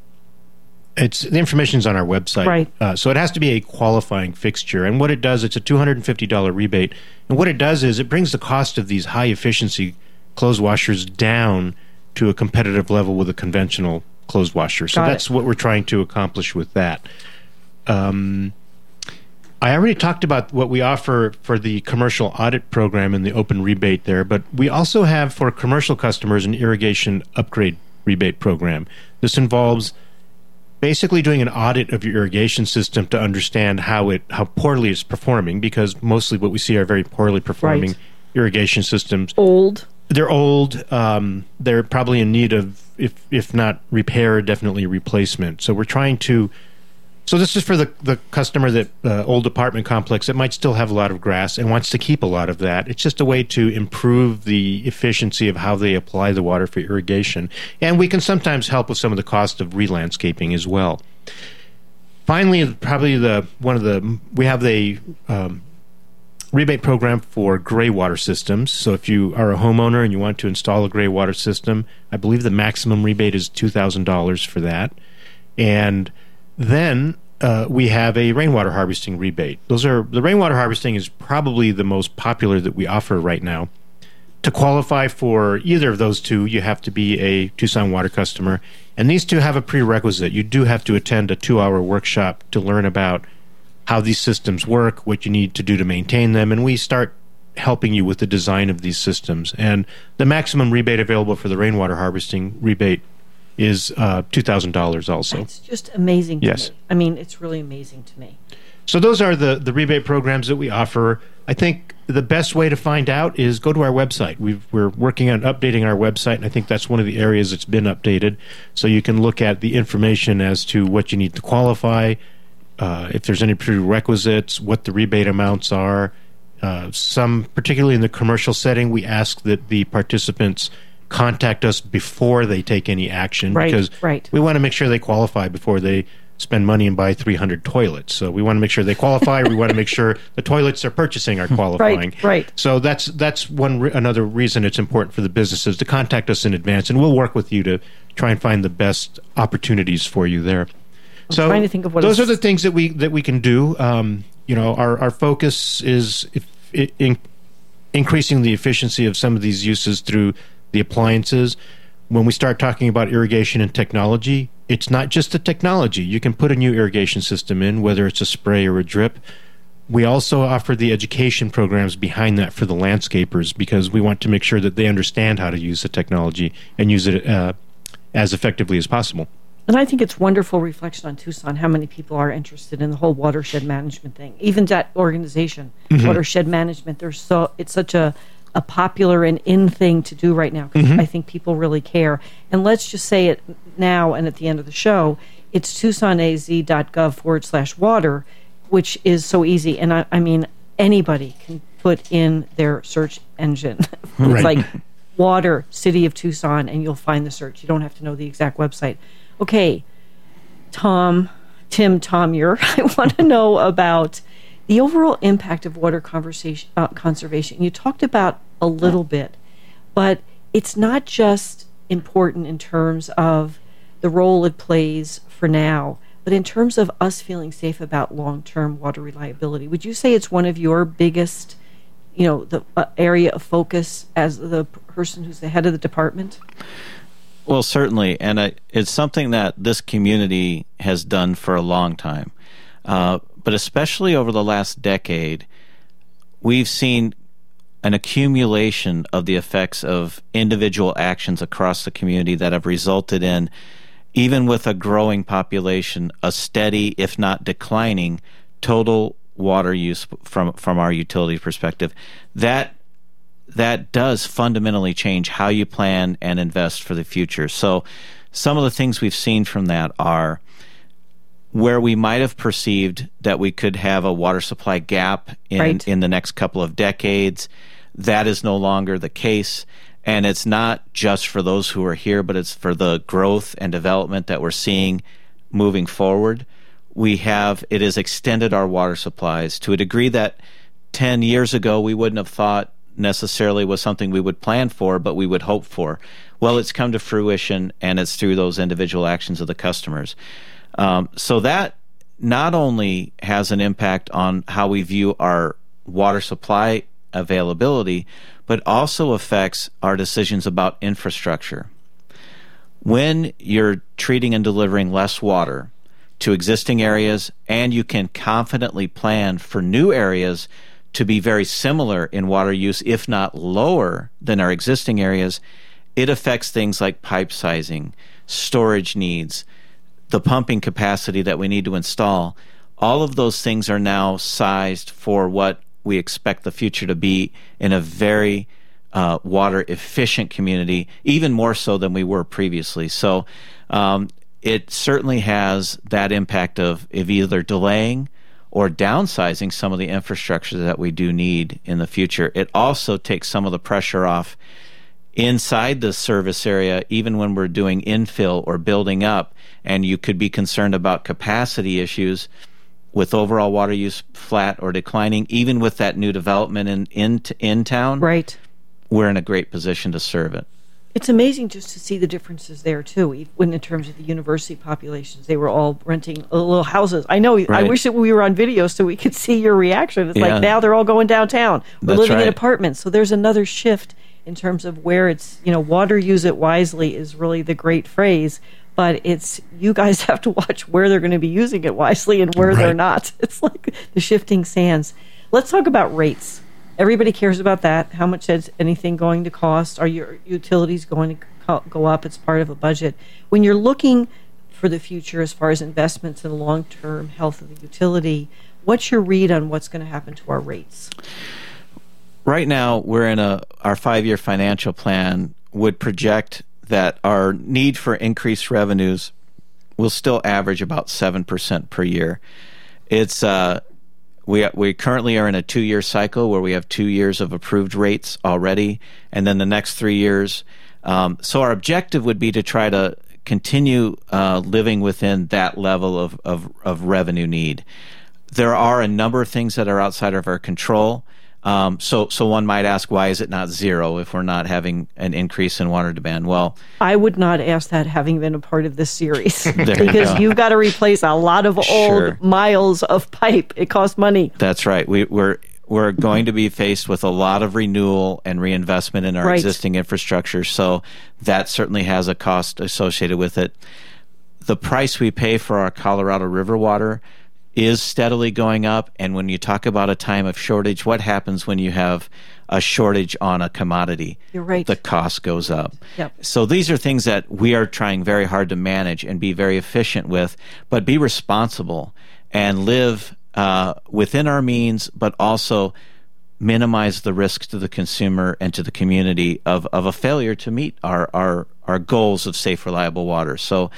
The information's on our website. Right. So it has to be a qualifying fixture. And what it does, it's a $250 rebate. And what it does is it brings the cost of these high-efficiency clothes washers down to a competitive level with a conventional clothes washer. So that's what we're trying to accomplish with that. I already talked about what we offer for the commercial audit program and the open rebate there, but we also have for commercial customers an irrigation upgrade rebate program. This involves basically doing an audit of your irrigation system to understand how poorly it's performing, because mostly what we see are very poorly performing irrigation systems. They're old. They're probably in need of, if not repair, definitely replacement. So we're trying to. So this is for the customer that old apartment complex that might still have a lot of grass and wants to keep a lot of that. It's just a way to improve the efficiency of how they apply the water for irrigation. And we can sometimes help with some of the cost of re-landscaping as well. Finally, probably we have the rebate program for gray water systems. So if you are a homeowner and you want to install a gray water system, I believe the maximum rebate is $2,000 for that. And then we have a rainwater harvesting rebate. The rainwater harvesting is probably the most popular that we offer right now. To qualify for either of those two, you have to be a Tucson Water customer. And these two have a prerequisite. You do have to attend a 2-hour workshop to learn about how these systems work, what you need to do to maintain them, and we start helping you with the design of these systems. And the maximum rebate available for the rainwater harvesting rebate is $2,000 also. It's just amazing to Yes. me. I mean, it's really amazing to me. So those are the rebate programs that we offer. I think the best way to find out is go to our website. We're working on updating our website, and I think that's one of the areas that's been updated. So you can look at the information as to what you need to qualify, if there's any prerequisites, what the rebate amounts are. Particularly in the commercial setting, we ask that the participants contact us before they take any action, because we want to make sure they qualify before they spend money and buy 300 toilets. So we want to make sure they qualify. We want to make sure the toilets they're purchasing are qualifying. Right. So that's another reason it's important for the businesses to contact us in advance, and we'll work with you to try and find the best opportunities for you there. I'm trying to think of what those are the things that we can do. Our focus is increasing the efficiency of some of these uses through the appliances. When we start talking about irrigation and technology, it's not just the technology. You can put a new irrigation system in, whether it's a spray or a drip. We also offer the education programs behind that for the landscapers, because we want to make sure that they understand how to use the technology and use it as effectively as possible. And I think it's wonderful reflection on Tucson how many people are interested in the whole watershed management thing. Even that organization, Watershed Management, it's such a popular and in thing to do right now, because I think people really care. And let's just say it now and at the end of the show, it's tucsonaz.gov/water, which is so easy. And I mean, anybody can put in their search engine. It's like water, City of Tucson, and you'll find the search. You don't have to know the exact website. Okay, Tom Muir, I want to know about the overall impact of water conservation. You talked about a little bit, but it's not just important in terms of the role it plays for now, but in terms of us feeling safe about long-term water reliability. Would you say it's one of your biggest, the area of focus as the person who's the head of the department? Well, certainly, and it's something that this community has done for a long time. But especially over the last decade, we've seen an accumulation of the effects of individual actions across the community that have resulted in, even with a growing population, a steady, if not declining, total water use from our utility perspective. That does fundamentally change how you plan and invest for the future. So some of the things we've seen from that are where we might have perceived that we could have a water supply gap in the next couple of decades. That is no longer the case. And it's not just for those who are here, but it's for the growth and development that we're seeing moving forward. It has extended our water supplies to a degree that 10 years ago we wouldn't have thought necessarily was something we would plan for, but we would hope for. Well, it's come to fruition, and it's through those individual actions of the customers. So that not only has an impact on how we view our water supply availability, but also affects our decisions about infrastructure. When you're treating and delivering less water to existing areas, and you can confidently plan for new areas to be very similar in water use, if not lower than our existing areas. It affects things like pipe sizing, storage needs, the pumping capacity that we need to install. All of those things are now sized for what we expect the future to be in a very water efficient community, even more so than we were previously. So it certainly has that impact of either delaying or downsizing some of the infrastructure that we do need in the future. It also takes some of the pressure off inside the service area, even when we're doing infill or building up, and you could be concerned about capacity issues with overall water use flat or declining. Even with that new development in town, right, we're in a great position to serve it. It's amazing just to see the differences there, too, when in terms of the university populations. They were all renting little houses. I know, right. I wish that we were on video so we could see your reaction. It's like now they're all going downtown. We're living in apartments. So there's another shift in terms of where it's, water, use it wisely is really the great phrase. But it's, you guys have to watch where they're going to be using it wisely and where they're not. It's like the shifting sands. Let's talk about rates. Everybody cares about that. How much is anything going to cost? Are your utilities going to go up? It's part of a budget. When you're looking for the future as far as investments in the long-term health of the utility, what's your read on what's going to happen to our rates? Right now, we're in our 5-year financial plan would project that our need for increased revenues will still average about 7% per year. It's we currently are in a 2-year cycle where we have 2 years of approved rates already, and then the next 3 years. So our objective would be to try to continue living within that level of revenue need. There are a number of things that are outside of our control. So one might ask, why is it not zero if we're not having an increase in water demand? Well, I would not ask that, having been a part of this series, because you've got to replace a lot of old miles of pipe. It costs money. That's right. We're going to be faced with a lot of renewal and reinvestment in our existing infrastructure. So that certainly has a cost associated with it. The price we pay for our Colorado River water is steadily going up, and when you talk about a time of shortage, what happens when you have a shortage on a commodity? You're right. The cost goes up. Yep. So these are things that we are trying very hard to manage and be very efficient with, but be responsible and live within our means, but also minimize the risk to the consumer and to the community of a failure to meet our goals of safe, reliable water. So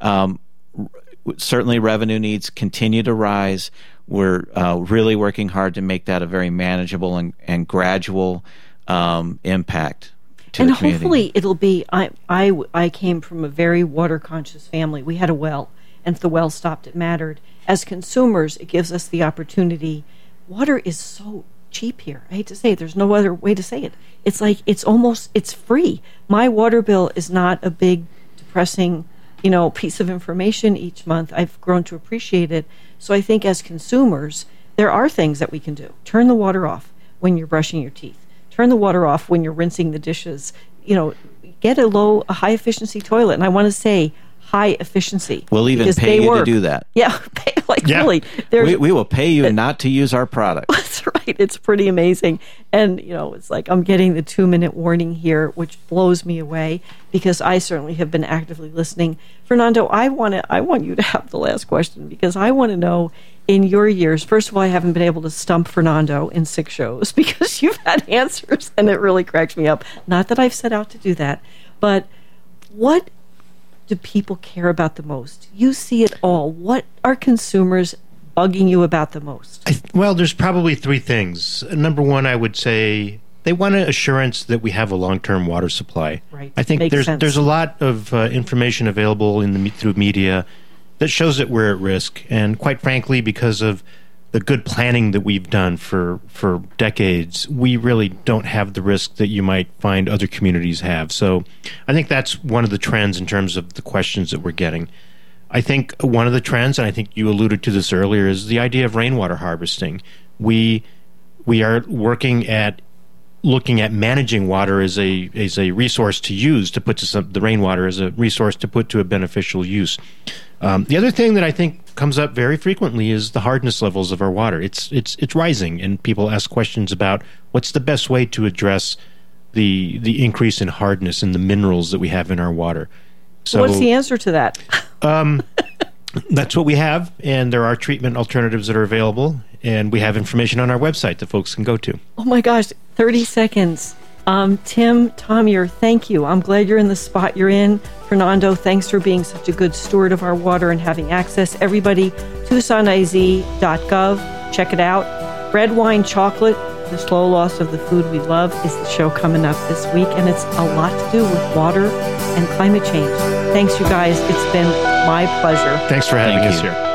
certainly revenue needs continue to rise. We're really working hard to make that a very manageable and gradual impact to the community. And hopefully it'll be, I came from a very water-conscious family. We had a well, and if the well stopped, it mattered. As consumers, it gives us the opportunity. Water is so cheap here. I hate to say it. There's no other way to say it. It's like it's free. My water bill is not a big, depressing piece of information each month. I've grown to appreciate it. So I think as consumers, there are things that we can do. Turn the water off when you're brushing your teeth. Turn the water off when you're rinsing the dishes. Get a high efficiency toilet. And I want to say high efficiency. We'll even pay you to do that. Yeah, really. We will pay you not to use our product. That's right. It's pretty amazing. And, it's like I'm getting the 2-minute warning here, which blows me away because I certainly have been actively listening. Fernando, I want you to have the last question because I want to know, in your years, first of all, I haven't been able to stump Fernando in 6 shows because you've had answers and it really cracks me up. Not that I've set out to do that, but what do people care about the most? You see it all. What are consumers bugging you about the most? Well, there's probably 3 things. Number one, I would say they want an assurance that we have a long-term water supply. Right. I think there's a lot of information available through media that shows that we're at risk, and quite frankly, because of the good planning that we've done for decades, we really don't have the risk that you might find other communities have. So I think that's one of the trends in terms of the questions that we're getting. I think one of the trends, and I think you alluded to this earlier, is the idea of rainwater harvesting. We are working at looking at managing water as a resource to use, to put to the rainwater as a resource to put to a beneficial use. The other thing that I think comes up very frequently is the hardness levels of our water. It's rising, and people ask questions about what's the best way to address the increase in hardness and the minerals that we have in our water. So what's the answer to that? That's what we have, and there are treatment alternatives that are available, and we have information on our website that folks can go to. Oh my gosh, 30 seconds. Tim Tomyer, thank you. I'm glad you're in the spot you're in. Fernando, thanks for being such a good steward of our water and having access. Everybody, TucsonIZ.gov. Check it out. Red Wine Chocolate, The Slow Loss of the Food We Love, is the show coming up this week, and it's a lot to do with water and climate change. Thanks, you guys. It's been my pleasure. Thanks for having us here.